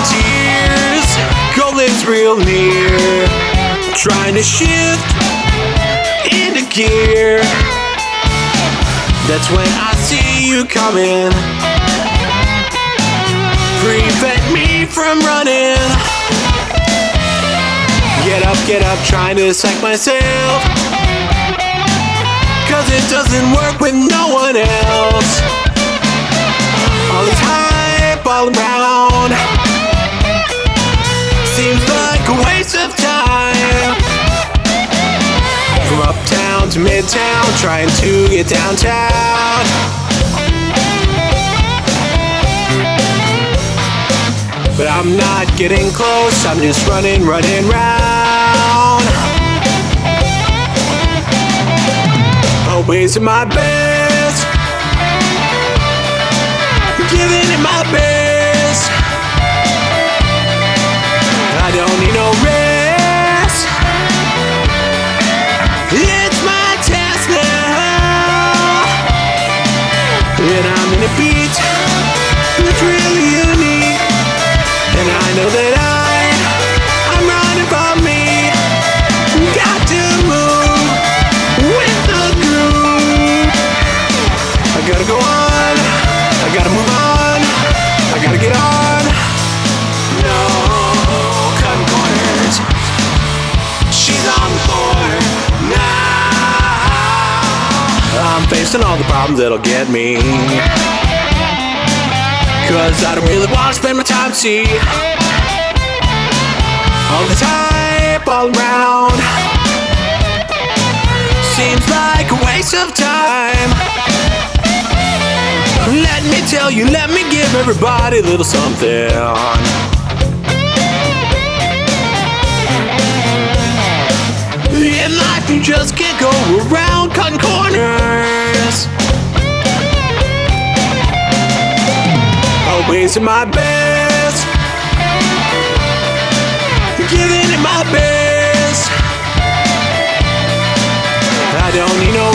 tears, goal is real near. Trying to shift into gear. That's when I see you coming. Prevent me from running. Get up, trying to psych myself. Cause it doesn't work with no one else. All this hype all around seems like a waste of time. From uptown to midtown, trying to get downtown. But I'm not getting close, I'm just running round. Always at my best, giving it my best. I don't need no rest. It's my task now. And I'm in a beat that's really unique. And I know that I'm running from me. Got to move with the groove. I gotta go on, I gotta move on, I gotta get on. No cutting corners. She's on the floor now. I'm facing all the problems that'll get me. Cause I don't really want to spend my time, see. All the hype all around seems like a waste of time. Let me tell you, let me give everybody a little something. In life you just can't go around cutting corners. Always at my best, giving it my best. I don't need no